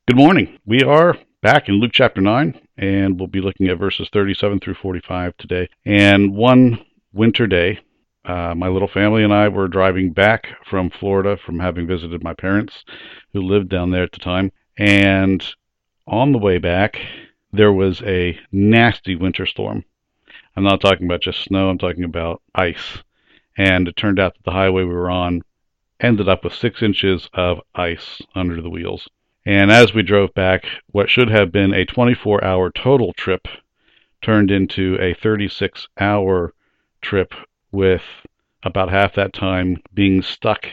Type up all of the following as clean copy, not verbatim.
Good morning. We are back in Luke chapter 9, and we'll be looking at verses 37 through 45 today. And one winter day, my little family and I were driving back from Florida from having visited my parents who lived down there at the time. And on the way back, there was a nasty winter storm. I'm not talking about just snow, I'm talking about ice. And it turned out that the highway we were on ended up with 6 inches of ice under the wheels. And as we drove back, what should have been a 24-hour total trip turned into a 36-hour trip with about half that time being stuck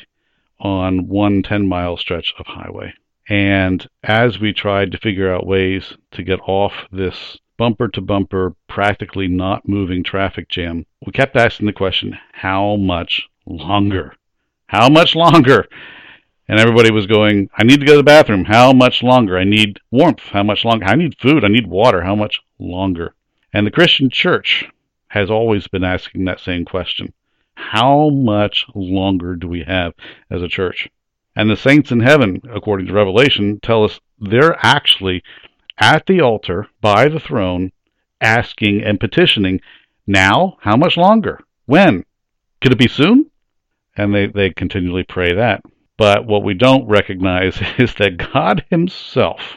on one 10-mile stretch of highway. And as we tried to figure out ways to get off this bumper-to-bumper, practically not moving traffic jam, we kept asking the question, how much longer? How much longer? And everybody was going, I need to go to the bathroom. How much longer? I need warmth. How much longer? I need food. I need water. How much longer? And the Christian church has always been asking that same question. How much longer do we have as a church? And the saints in heaven, according to Revelation, tell us they're actually at the altar by the throne asking and petitioning, now, how much longer? When? Could it be soon? And they continually pray that. But what we don't recognize is that God himself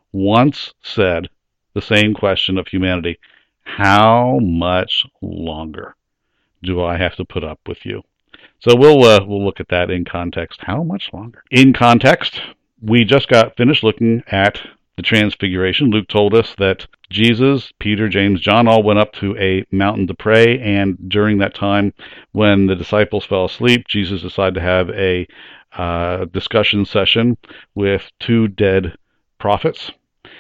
once said the same question of humanity, how much longer do I have to put up with you? So we'll look at that in context. How much longer? In context, we just got finished looking at the Transfiguration. Luke told us that Jesus, Peter, James, John all went up to a mountain to pray, and during that time when the disciples fell asleep, Jesus decided to have a discussion session with two dead prophets,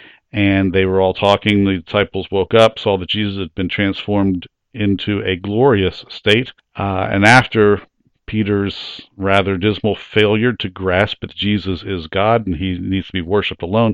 and they were all talking. The disciples woke up, saw that Jesus had been transformed into a glorious state, and after Peter's rather dismal failure to grasp that Jesus is God and he needs to be worshipped alone,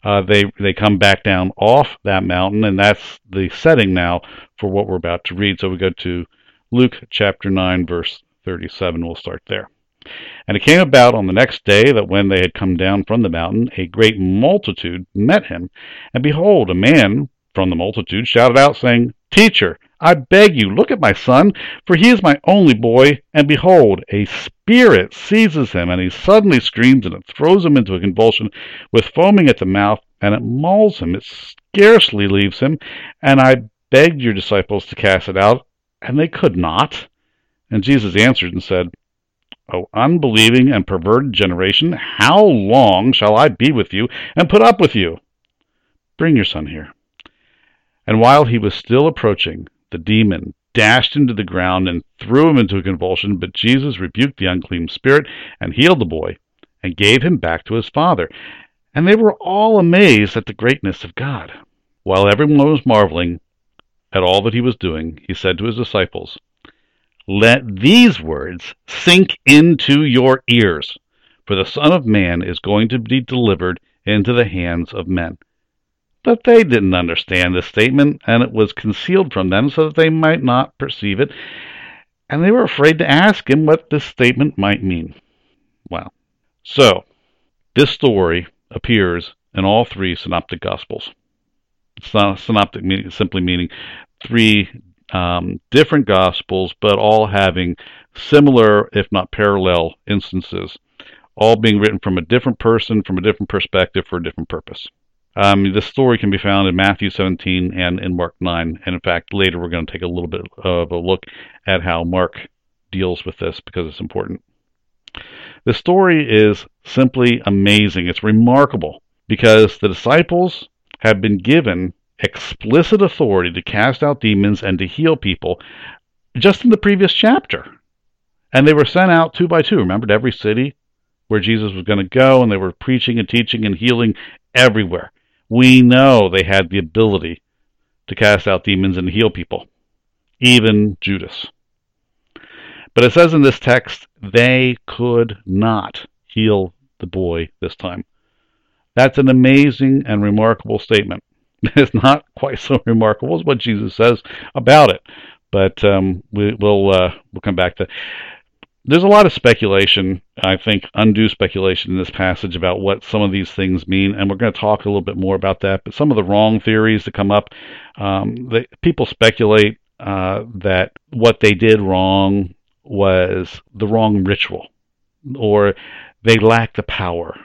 they come back down off that mountain, and that's the setting now for what we're about to read. So we go to Luke chapter 9, verse 37. We'll start there. And it came about on the next day that when they had come down from the mountain, a great multitude met him. And behold, a man from the multitude shouted out, saying, Teacher, I beg you, look at my son, for he is my only boy. And behold, a spirit seizes him, and he suddenly screams, and it throws him into a convulsion with foaming at the mouth, and it mauls him. It scarcely leaves him. And I begged your disciples to cast it out, and they could not. And Jesus answered and said, O unbelieving and perverted generation, how long shall I be with you and put up with you? Bring your son here. And while he was still approaching, the demon dashed into the ground and threw him into a convulsion, but Jesus rebuked the unclean spirit and healed the boy and gave him back to his father. And they were all amazed at the greatness of God. While everyone was marveling at all that he was doing, he said to his disciples, Let these words sink into your ears, for the Son of Man is going to be delivered into the hands of men. But they didn't understand this statement, and it was concealed from them so that they might not perceive it, and they were afraid to ask him what this statement might mean. Wow. So, this story appears in all three synoptic gospels. It's not synoptic simply meaning three different gospels, but all having similar, if not parallel, instances, all being written from a different person, from a different perspective, for a different purpose. This story can be found in Matthew 17 and in Mark 9, and in fact, later we're going to take a little bit of a look at how Mark deals with this because it's important. The story is simply amazing. It's remarkable because the disciples have been given explicit authority to cast out demons and to heal people just in the previous chapter. And they were sent out two by two, remember, to every city where Jesus was going to go, and they were preaching and teaching and healing everywhere. We know they had the ability to cast out demons and heal people, even Judas. But it says in this text, they could not heal the boy this time. That's an amazing and remarkable statement. It's not quite so remarkable as what Jesus says about it, but we'll come back to. there's a lot of speculation, I think undue speculation in this passage about what some of these things mean, and we're going to talk a little bit more about that. But some of the wrong theories that come up, people speculate that what they did wrong was the wrong ritual, or they lacked the power,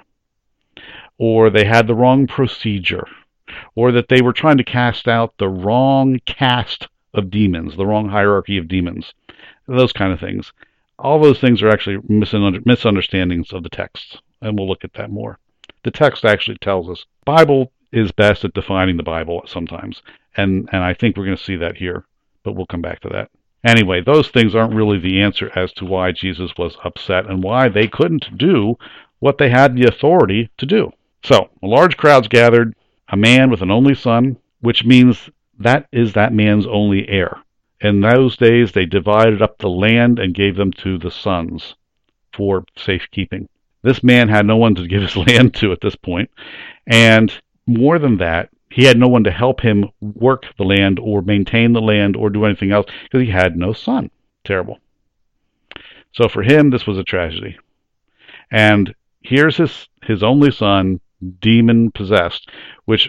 or they had the wrong procedure, or that they were trying to cast out the wrong caste of demons, the wrong hierarchy of demons, those kind of things. All those things are actually misunderstandings of the text, and we'll look at that more. The text actually tells us the Bible is best at defining the Bible sometimes, and I think we're going to see that here, but we'll come back to that. Anyway, those things aren't really the answer as to why Jesus was upset and why they couldn't do what they had the authority to do. So, a large crowd's gathered, a man with an only son, which means that is that man's only heir. In those days, they divided up the land and gave them to the sons for safekeeping. This man had no one to give his land to at this point, and more than that, he had no one to help him work the land or maintain the land or do anything else because he had no son. Terrible. So for him, this was a tragedy. And here's his only son, demon-possessed, which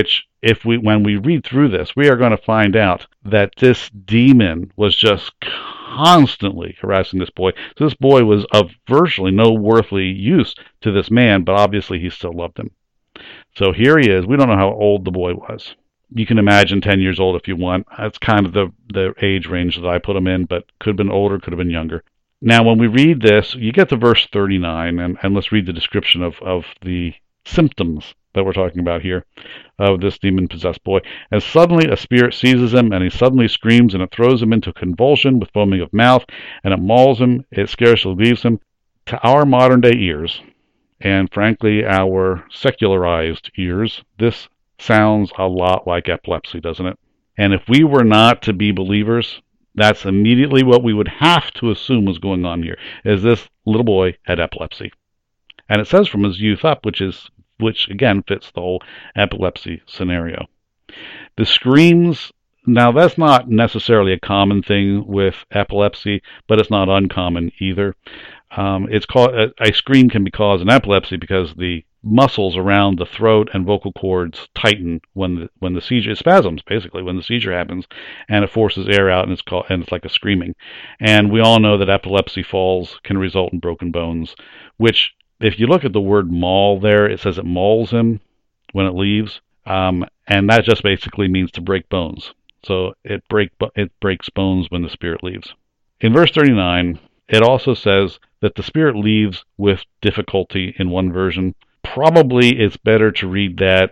when we read through this, we are going to find out that this demon was just constantly harassing this boy. So this boy was of virtually no worthly use to this man, but obviously he still loved him. So here he is. We don't know how old the boy was. You can imagine 10 years old if you want. That's kind of the age range that I put him in, but could have been older, could have been younger. Now, when we read this, you get to verse 39, and let's read the description of the symptoms that we're talking about here of this demon-possessed boy. And suddenly a spirit seizes him, and he suddenly screams, and it throws him into convulsion with foaming of mouth, and it mauls him. It scarcely leaves him. To our modern-day ears, and frankly our secularized ears, this sounds a lot like epilepsy, doesn't it? And if we were not to be believers, that's immediately what we would have to assume was going on here, is this little boy had epilepsy. And it says from his youth up, which again fits the whole epilepsy scenario. The screams, now that's not necessarily a common thing with epilepsy, but it's not uncommon either. It's called a scream can be caused in epilepsy because the muscles around the throat and vocal cords tighten when the seizure, it spasms basically when the seizure happens, and it forces air out, and it's like a screaming. And we all know that epilepsy falls can result in broken bones, which if you look at the word maul there, it says it mauls him when it leaves, and that just basically means to break bones. So it breaks bones when the spirit leaves. In verse 39, it also says that the spirit leaves with difficulty in one version. Probably it's better to read that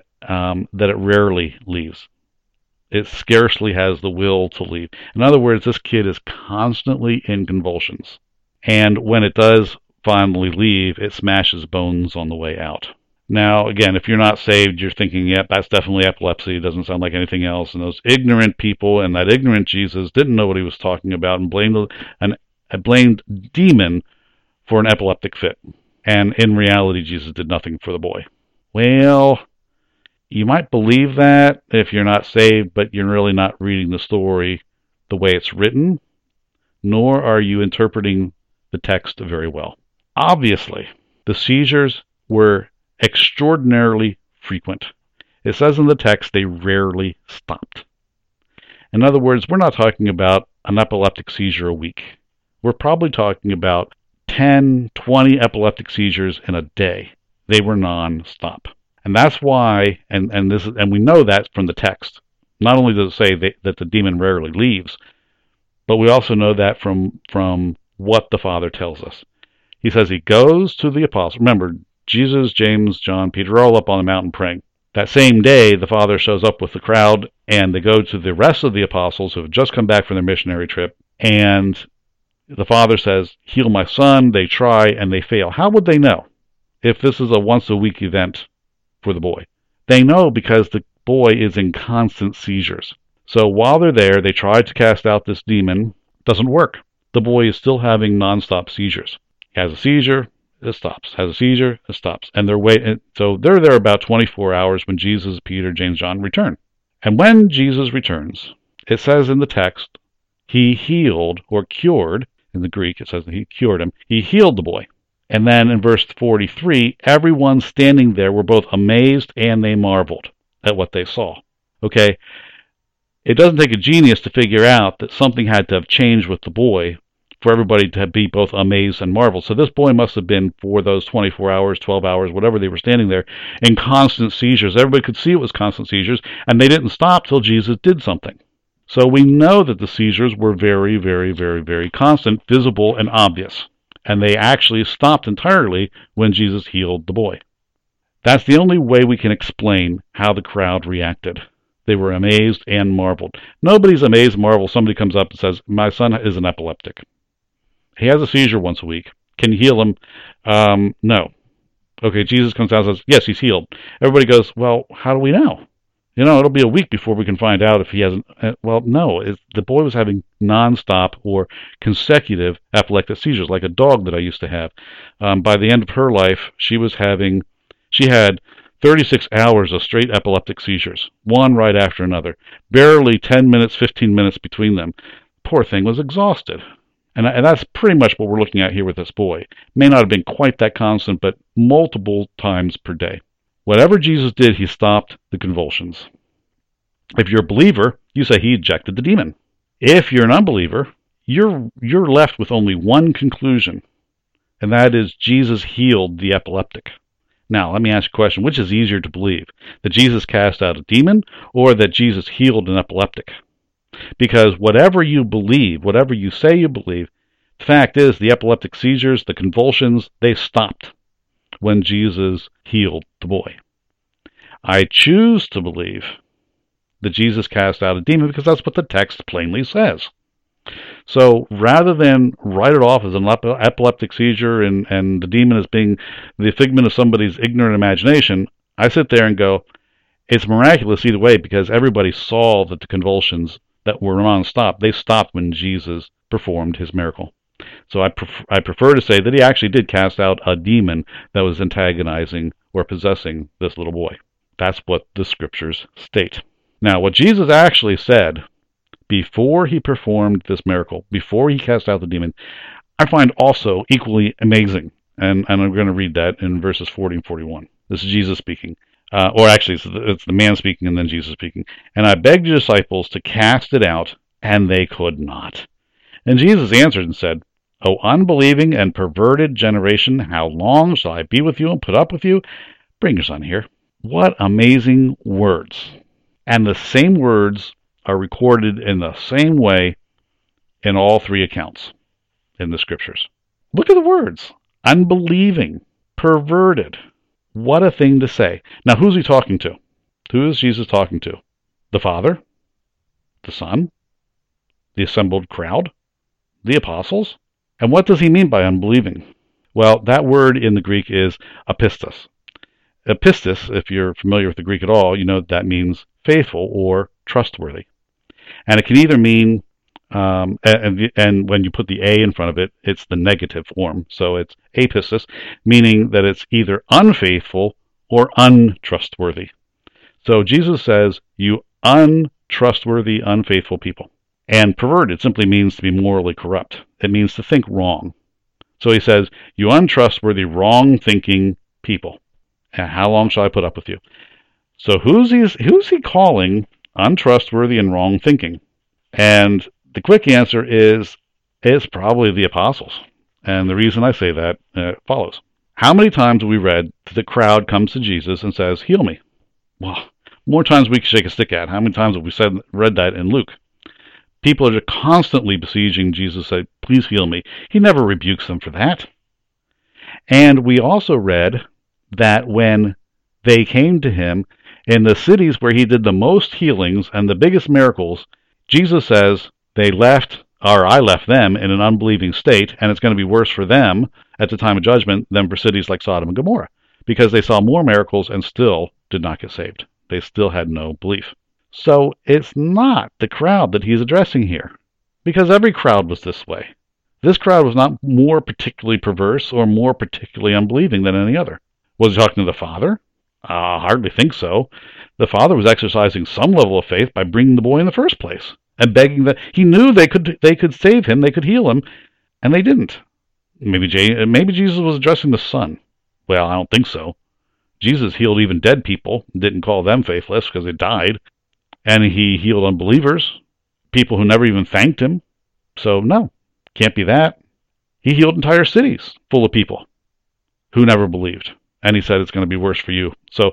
it rarely leaves. It scarcely has the will to leave. In other words, this kid is constantly in convulsions. And when it does finally leave, it smashes bones on the way out. Now, again, if you're not saved, you're thinking, yep, that's definitely epilepsy. It doesn't sound like anything else. And those ignorant people and that ignorant Jesus didn't know what he was talking about and blamed demon for an epileptic fit. And in reality, Jesus did nothing for the boy. Well, you might believe that if you're not saved, but you're really not reading the story the way it's written, nor are you interpreting the text very well. Obviously, the seizures were extraordinarily frequent. It says in the text they rarely stopped. In other words, we're not talking about an epileptic seizure a week. We're probably talking about 10, 20 epileptic seizures in a day. They were non-stop. And that's why, and we know that from the text. Not only does it say that the demon rarely leaves, but we also know that from what the Father tells us. He says he goes to the apostles. Remember, Jesus, James, John, Peter are all up on the mountain praying. That same day, the Father shows up with the crowd, and they go to the rest of the apostles who have just come back from their missionary trip, and the Father says, heal my son. They try, and they fail. How would they know if this is a once-a-week event for the boy? They know because the boy is in constant seizures. So while they're there, they try to cast out this demon. Doesn't work. The boy is still having non-stop seizures. He has a seizure, it stops. Has a seizure, it stops. And so they're there about 24 hours when Jesus, Peter, James, John return. And when Jesus returns, it says in the text, he healed or cured In the Greek, it says that he cured him. He healed the boy. And then in verse 43, everyone standing there were both amazed and they marveled at what they saw. Okay? It doesn't take a genius to figure out that something had to have changed with the boy for everybody to be both amazed and marveled. So this boy must have been, for those 24 hours, 12 hours, whatever they were standing there, in constant seizures. Everybody could see it was constant seizures, and they didn't stop till Jesus did something. So we know that the seizures were very, very, very, very constant, visible, and obvious. And they actually stopped entirely when Jesus healed the boy. That's the only way we can explain how the crowd reacted. They were amazed and marveled. Nobody's amazed and marveled. Somebody comes up and says, my son is an epileptic. He has a seizure once a week. Can you heal him? No. Okay, Jesus comes out and says, yes, he's healed. Everybody goes, well, how do we know? It'll be a week before we can find out if he hasn't. Well, no, the boy was having nonstop or consecutive epileptic seizures, like a dog that I used to have. By the end of her life, she had 36 hours of straight epileptic seizures, one right after another, barely 10 minutes, 15 minutes between them. Poor thing was exhausted. And that's pretty much what we're looking at here with this boy. May not have been quite that constant, but multiple times per day. Whatever Jesus did, he stopped the convulsions. If you're a believer, you say he ejected the demon. If you're an unbeliever, you're left with only one conclusion, and that is Jesus healed the epileptic. Now, let me ask you a question. Which is easier to believe? That Jesus cast out a demon or that Jesus healed an epileptic? Because whatever you believe, whatever you say you believe, the fact is the epileptic seizures, the convulsions, they stopped when Jesus healed the boy. I choose to believe that Jesus cast out a demon because that's what the text plainly says. So rather than write it off as an epileptic seizure and the demon as being the figment of somebody's ignorant imagination, I sit there and go, it's miraculous either way because everybody saw that the convulsions that were non-stop, they stopped when Jesus performed his miracle. So I prefer to say that he actually did cast out a demon that was antagonizing or possessing this little boy. That's what the scriptures state. Now, what Jesus actually said before he performed this miracle, before he cast out the demon, I find also equally amazing. And I'm going to read that in verses 40 and 41. This is Jesus speaking. Or actually, it's the man speaking and then Jesus speaking. And I begged your disciples to cast it out, and they could not. And Jesus answered and said, O unbelieving and perverted generation, how long shall I be with you and put up with you? Bring your son here. What amazing words. And the same words are recorded in the same way in all three accounts in the scriptures. Look at the words. Unbelieving, perverted. What a thing to say. Now, who's he talking to? Who is Jesus talking to? The Father? The Son? The assembled crowd? The apostles? And what does he mean by unbelieving? Well, that word in the Greek is apistos. Apistos, if you're familiar with the Greek at all, you know that means faithful or trustworthy. And it can either mean, and when you put the A in front of it, it's the negative form. So it's apistos, meaning that it's either unfaithful or untrustworthy. So Jesus says, you untrustworthy, unfaithful people. And perverted simply means to be morally corrupt. It means to think wrong. So he says, you untrustworthy, wrong-thinking people. And how long shall I put up with you? So who's he calling untrustworthy and wrong-thinking? And the quick answer is, it's probably the apostles. And the reason I say that follows. How many times have we read that the crowd comes to Jesus and says, heal me? Well, more times we can shake a stick at. How many times have we read that in Luke? People are constantly besieging Jesus, say, please heal me. He never rebukes them for that. And we also read that when they came to him in the cities where he did the most healings and the biggest miracles, Jesus says, I left them in an unbelieving state, and it's going to be worse for them at the time of judgment than for cities like Sodom and Gomorrah, because they saw more miracles and still did not get saved. They still had no belief. So it's not the crowd that he's addressing here, because every crowd was this way. This crowd was not more particularly perverse or more particularly unbelieving than any other. Was he talking to the Father? Hardly think so. The Father was exercising some level of faith by bringing the boy in the first place and begging that he knew they could save him, they could heal him, And they didn't. Maybe Jesus was addressing the son. Well, I don't think so. Jesus healed even dead people, didn't call them faithless because they died. And he healed unbelievers, people who never even thanked him. So, no, can't be that. He healed entire cities full of people who never believed. And he said it's going to be worse for you. So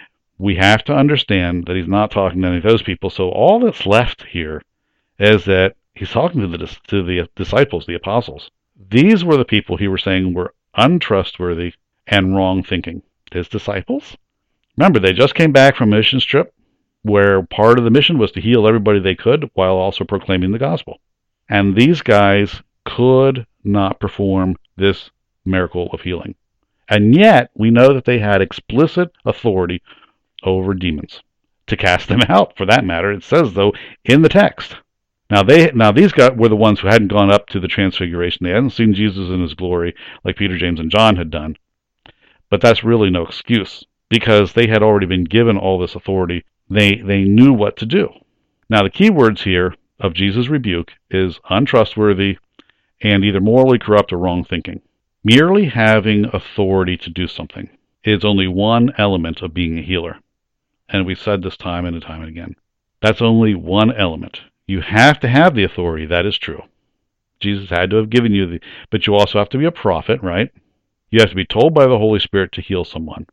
we have to understand that he's not talking to any of those people. So all that's left here is that he's talking to the disciples, the apostles. These were the people he was saying were untrustworthy and wrong thinking. His disciples? Remember, they just came back from a mission trip where part of the mission was to heal everybody they could while also proclaiming the gospel. And these guys could not perform this miracle of healing. And yet, we know that they had explicit authority over demons to cast them out, for that matter. It says, though, in the text. Now these guys were the ones who hadn't gone up to the transfiguration. They hadn't seen Jesus in his glory like Peter, James, and John had done. But that's really no excuse, because they had already been given all this authority. They knew what to do. Now, the key words here of Jesus' rebuke is untrustworthy and either morally corrupt or wrong thinking. Merely having authority to do something is only one element of being a healer. And we've said this time and time and again. That's only one element. You have to have the authority, that is true. Jesus had to have given you but you also have to be a prophet, right? You have to be told by the Holy Spirit to heal someone.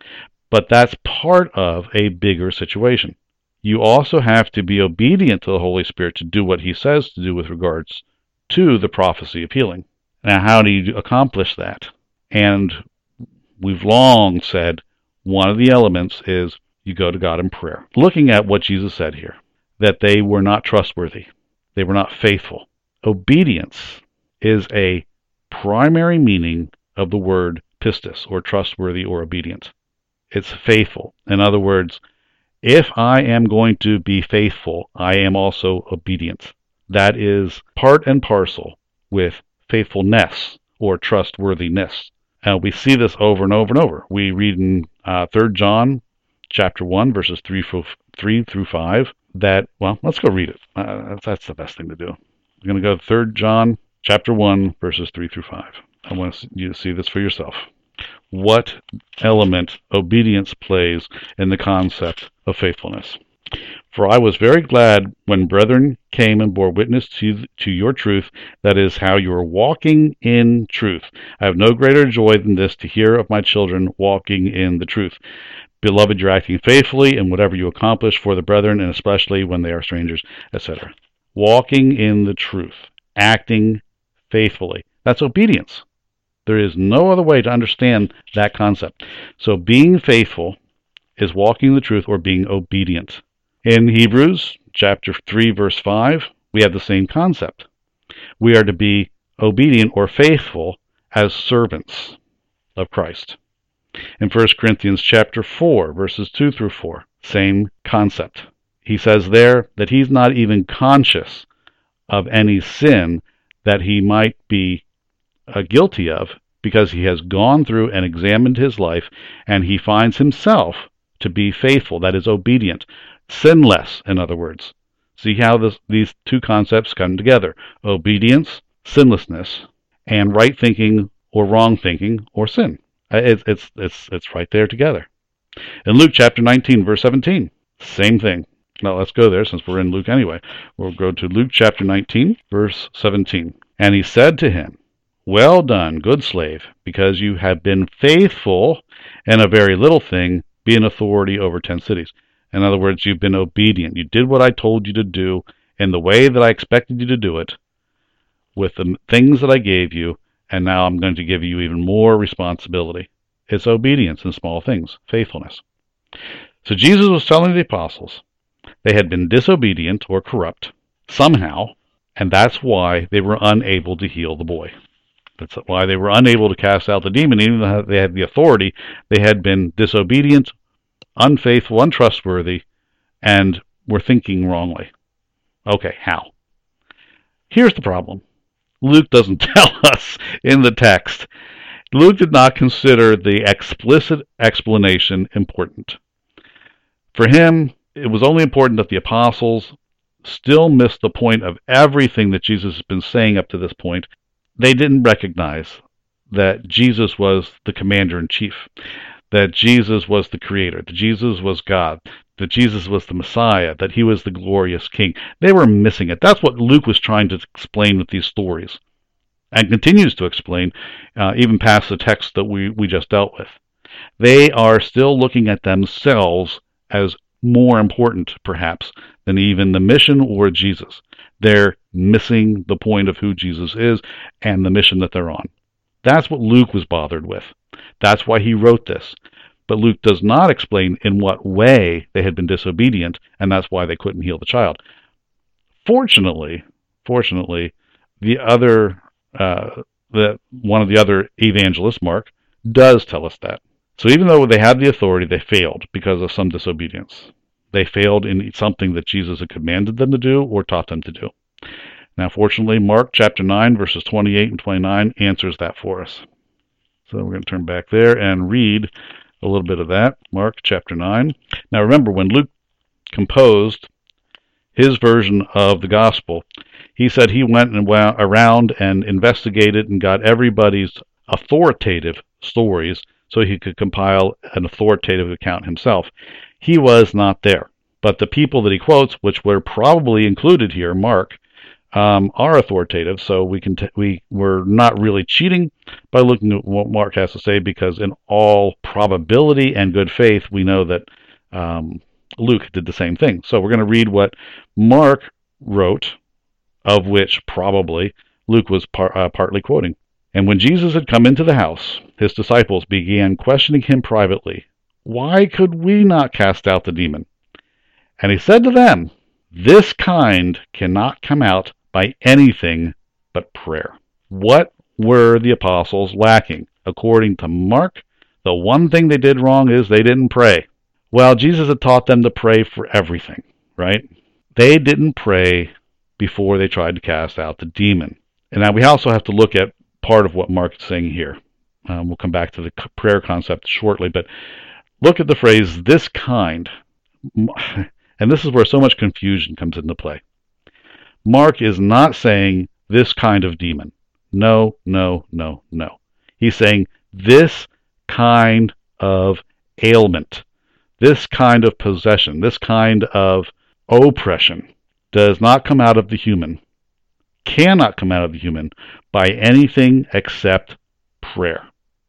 But that's part of a bigger situation. You also have to be obedient to the Holy Spirit to do what he says to do with regards to the prophecy of healing. Now, how do you accomplish that? And we've long said one of the elements is you go to God in prayer. Looking at what Jesus said here, that they were not trustworthy. They were not faithful. Obedience is a primary meaning of the word pistis, or trustworthy or obedient. It's faithful. In other words, if I am going to be faithful, I am also obedient. That is part and parcel with faithfulness or trustworthiness. And we see this over and over and over. We read in 3 John chapter 1, verses 3 through 5, that, well, let's go read it. That's the best thing to do. We're going to go to 3 John chapter 1, verses 3 through 5. I want you to see this for yourself. What element obedience plays in the concept of faithfulness. For I was very glad when brethren came and bore witness to your truth, that is, how you are walking in truth. I have no greater joy than this, to hear of my children walking in the truth. Beloved, you're acting faithfully in whatever you accomplish for the brethren, and especially when they are strangers, etc. Walking in the truth, acting faithfully. That's obedience. There is no other way to understand that concept. So being faithful is walking the truth or being obedient. In Hebrews chapter 3, verse 5, we have the same concept. We are to be obedient or faithful as servants of Christ. In 1 Corinthians chapter 4, verses 2 through 4, same concept. He says there that he's not even conscious of any sin that he might be guilty of, because he has gone through and examined his life, and he finds himself to be faithful, that is, obedient, sinless, in other words. See how these two concepts come together: obedience, sinlessness, and right thinking or wrong thinking or sin. It's right there together. In Luke chapter 19, verse 17, same thing. Now let's go there, since we're in Luke anyway. We'll go to Luke chapter 19, verse 17. And he said to him, well done, good slave, because you have been faithful in a very little thing, be an authority over 10 cities. In other words, you've been obedient. You did what I told you to do in the way that I expected you to do it, with the things that I gave you, and now I'm going to give you even more responsibility. It's obedience in small things, faithfulness. So Jesus was telling the apostles they had been disobedient or corrupt somehow, and that's why they were unable to heal the boy. That's why they were unable to cast out the demon. Even though they had the authority, they had been disobedient, unfaithful, untrustworthy, and were thinking wrongly. Okay, how? Here's the problem. Luke doesn't tell us in the text. Luke did not consider the explicit explanation important. For him, it was only important that the apostles still missed the point of everything that Jesus has been saying up to this point, they didn't recognize that Jesus was the commander-in-chief, that Jesus was the creator, that Jesus was God, that Jesus was the Messiah, that he was the glorious king. They were missing it. That's what Luke was trying to explain with these stories, and continues to explain, even past the text that we just dealt with. They are still looking at themselves as more important, perhaps, than even the mission or Jesus. They're missing the point of who Jesus is and the mission that they're on. That's what Luke was bothered with. That's why he wrote this. But Luke does not explain in what way they had been disobedient, and that's why they couldn't heal the child. Fortunately, the other, one of the other evangelists, Mark, does tell us that. So even though they had the authority, they failed because of some disobedience. They failed in something that Jesus had commanded them to do or taught them to do. Now, fortunately, Mark chapter 9, verses 28 and 29 answers that for us. So we're going to turn back there and read a little bit of that. Mark chapter 9. Now remember, when Luke composed his version of the gospel, he said he went around and investigated and got everybody's authoritative stories so he could compile an authoritative account himself. He was not there. But the people that he quotes, which were probably included here, Mark, are authoritative, so we're not really cheating by looking at what Mark has to say, because in all probability and good faith, we know that Luke did the same thing. So we're going to read what Mark wrote, of which probably Luke was partly quoting. And when Jesus had come into the house, his disciples began questioning him privately, "Why could we not cast out the demon?" And he said to them, "This kind cannot come out by anything but prayer." What were the apostles lacking? According to Mark, the one thing they did wrong is they didn't pray. Well, Jesus had taught them to pray for everything, right? They didn't pray before they tried to cast out the demon. And now we also have to look at part of what Mark is saying here. We'll come back to the prayer concept shortly, but look at the phrase, "this kind." And this is where so much confusion comes into play. Mark is not saying this kind of demon. No. He's saying this kind of ailment, this kind of possession, this kind of oppression does not come out of the human, cannot come out of the human by anything except prayer.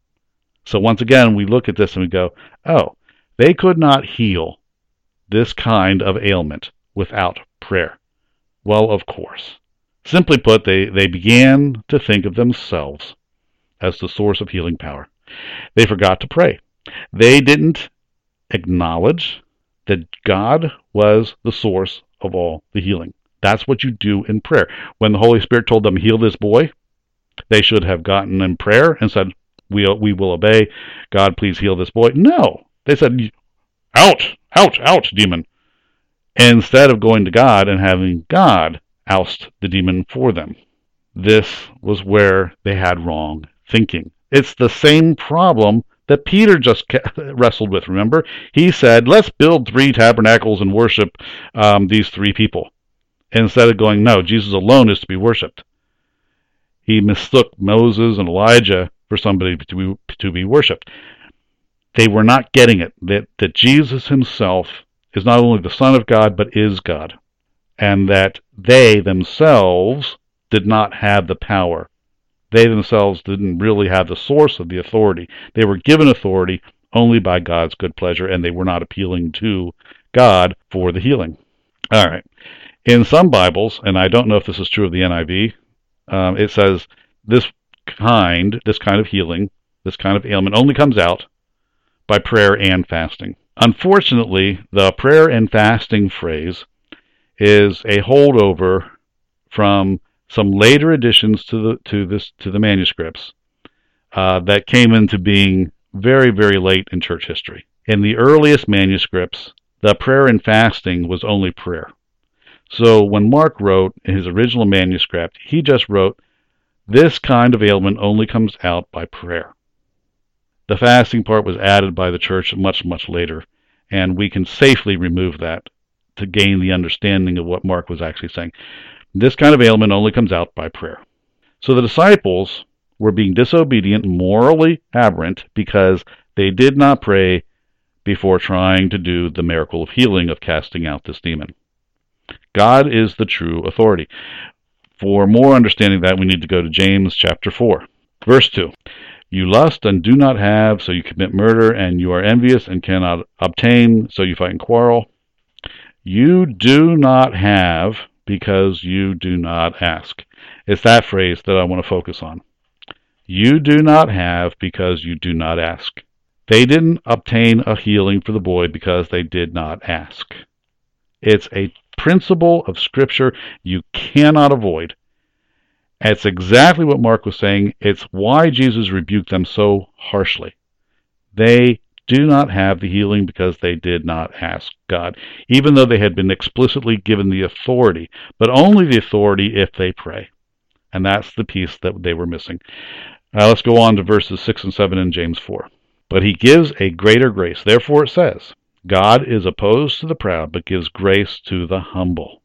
So once again, we look at this and we go, oh, they could not heal this kind of ailment without prayer. Well, of course. Simply put, they began to think of themselves as the source of healing power. They forgot to pray. They didn't acknowledge that God was the source of all the healing. That's what you do in prayer. When the Holy Spirit told them, "Heal this boy," they should have gotten in prayer and said, we will obey. God, please heal this boy. No. They said, "Out, demon." Instead of going to God and having God oust the demon for them. This was where they had wrong thinking. It's the same problem that Peter just wrestled with, remember? He said, "Let's build 3 tabernacles and worship these 3 people." Instead of going, no, Jesus alone is to be worshipped. He mistook Moses and Elijah for somebody to be worshipped. They were not getting it, that Jesus himself is not only the Son of God, but is God. And that they themselves did not have the power. They themselves didn't really have the source of the authority. They were given authority only by God's good pleasure, and they were not appealing to God for the healing. All right. In some Bibles, and I don't know if this is true of the NIV, it says this kind of healing, this kind of ailment only comes out by prayer and fasting. Unfortunately, the prayer and fasting phrase is a holdover from some later additions to the manuscripts that came into being very, very late in church history. In the earliest manuscripts, the prayer and fasting was only prayer. So when Mark wrote in his original manuscript, he just wrote, "This kind of ailment only comes out by prayer." The fasting part was added by the church much, much later, and we can safely remove that to gain the understanding of what Mark was actually saying. This kind of ailment only comes out by prayer. So the disciples were being disobedient, morally aberrant, because they did not pray before trying to do the miracle of healing, of casting out this demon. God is the true authority. For more understanding that, we need to go to James chapter 4, verse 2. You lust and do not have, so you commit murder, and you are envious and cannot obtain, so you fight and quarrel. You do not have because you do not ask. It's that phrase that I want to focus on. You do not have because you do not ask. They didn't obtain a healing for the boy because they did not ask. It's a principle of Scripture you cannot avoid. It's exactly what Mark was saying. It's why Jesus rebuked them so harshly. They do not have the healing because they did not ask God, even though they had been explicitly given the authority, but only the authority if they pray. And that's the piece that they were missing. Now let's go on to verses 6 and 7 in James 4. But he gives a greater grace. Therefore it says, God is opposed to the proud, but gives grace to the humble.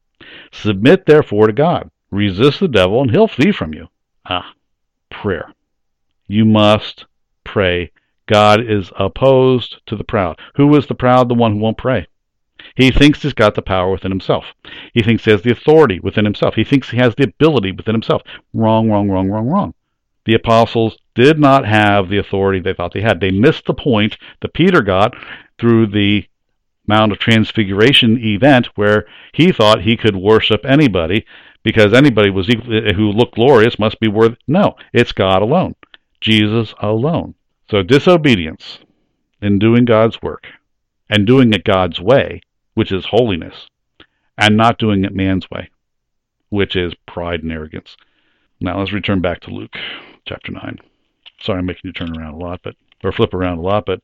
Submit therefore to God. Resist the devil, and he'll flee from you. Prayer. You must pray. God is opposed to the proud. Who is the proud? The one who won't pray. He thinks he's got the power within himself. He thinks he has the authority within himself. He thinks he has the ability within himself. Wrong, wrong, wrong, wrong, wrong. The apostles did not have the authority they thought they had. They missed the point that Peter got through the Mount of Transfiguration event, where he thought he could worship anybody because anybody was who looked glorious must be worthy. No, it's God alone. Jesus alone. So disobedience in doing God's work and doing it God's way, which is holiness, and not doing it man's way, which is pride and arrogance. Now let's return back to Luke chapter 9. Sorry, I'm making you turn around a lot, or flip around a lot, but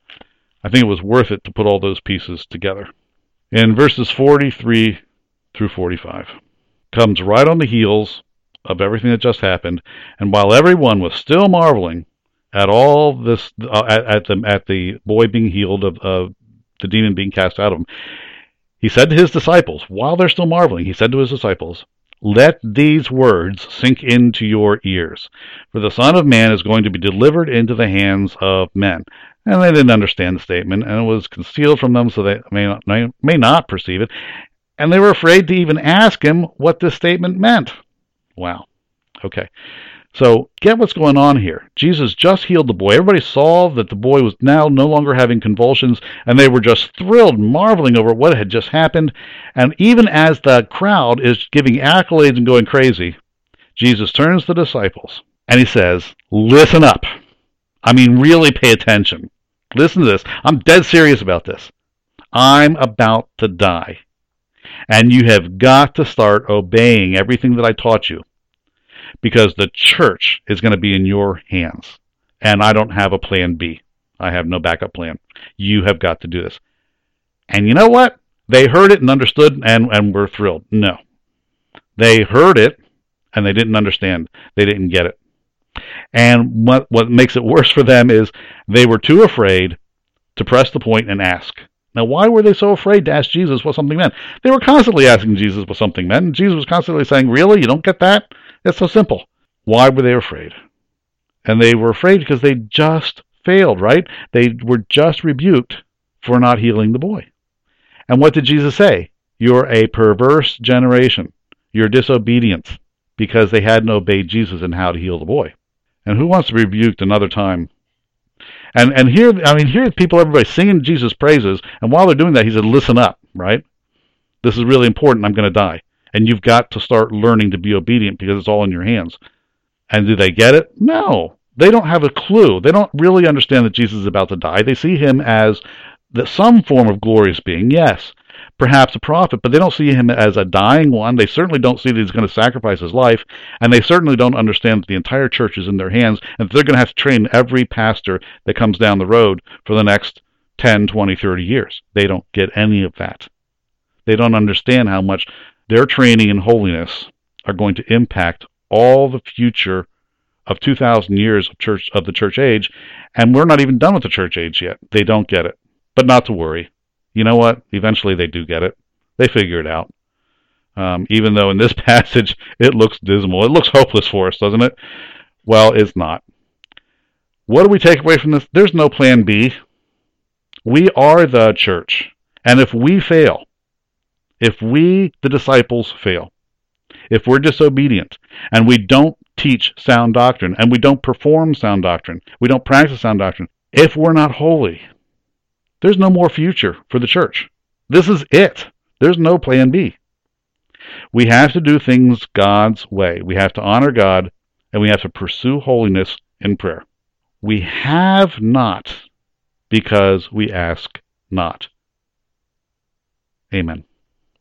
I think it was worth it to put all those pieces together. In verses 43 through 45, comes right on the heels of everything that just happened, and while everyone was still marveling at all this, at the boy being healed, of the demon being cast out of him, he said to his disciples, while they're still marveling, he said to his disciples, let these words sink into your ears, for the Son of Man is going to be delivered into the hands of men. And they didn't understand the statement, and it was concealed from them so they may not perceive it. And they were afraid to even ask him what this statement meant. Wow. Okay. So get what's going on here. Jesus just healed the boy. Everybody saw that the boy was now no longer having convulsions, and they were just thrilled, marveling over what had just happened. And even as the crowd is giving accolades and going crazy, Jesus turns to the disciples, and he says, listen up. I mean, really pay attention. Listen to this. I'm dead serious about this. I'm about to die. And you have got to start obeying everything that I taught you, because the church is going to be in your hands. And I don't have a plan B. I have no backup plan. You have got to do this. And you know what? They heard it and understood and were thrilled. No. They heard it and they didn't understand. They didn't get it. And what makes it worse for them is they were too afraid to press the point and ask. Now, why were they so afraid to ask Jesus what something meant? They were constantly asking Jesus what something meant. And Jesus was constantly saying, really? You don't get that? It's so simple. Why were they afraid? And they were afraid because they just failed, right? They were just rebuked for not healing the boy. And what did Jesus say? You're a perverse generation. You're disobedient, because they hadn't obeyed Jesus in how to heal the boy. And who wants to be rebuked another time? And here people, everybody singing Jesus' praises, and while they're doing that, he said, listen up, right? This is really important. I'm going to die. And you've got to start learning to be obedient because it's all in your hands. And do they get it? No. They don't have a clue. They don't really understand that Jesus is about to die. They see him as some form of glorious being, yes, perhaps a prophet, but they don't see him as a dying one. They certainly don't see that he's going to sacrifice his life, and they certainly don't understand that the entire church is in their hands, and that they're going to have to train every pastor that comes down the road for the next 10, 20, 30 years. They don't get any of that. They don't understand how much their training in holiness are going to impact all the future of 2,000 years of the church age, and we're not even done with the church age yet. They don't get it. But not to worry. You know what? Eventually they do get it. They figure it out. Even though in this passage it looks dismal. It looks hopeless for us, doesn't it? Well, it's not. What do we take away from this? There's no plan B. We are the church. And if we fail, if we, the disciples, fail, if we're disobedient, and we don't teach sound doctrine, and we don't perform sound doctrine, we don't practice sound doctrine, if we're not holy, there's no more future for the church. This is it. There's no plan B. We have to do things God's way. We have to honor God, and we have to pursue holiness in prayer. We have not because we ask not. Amen.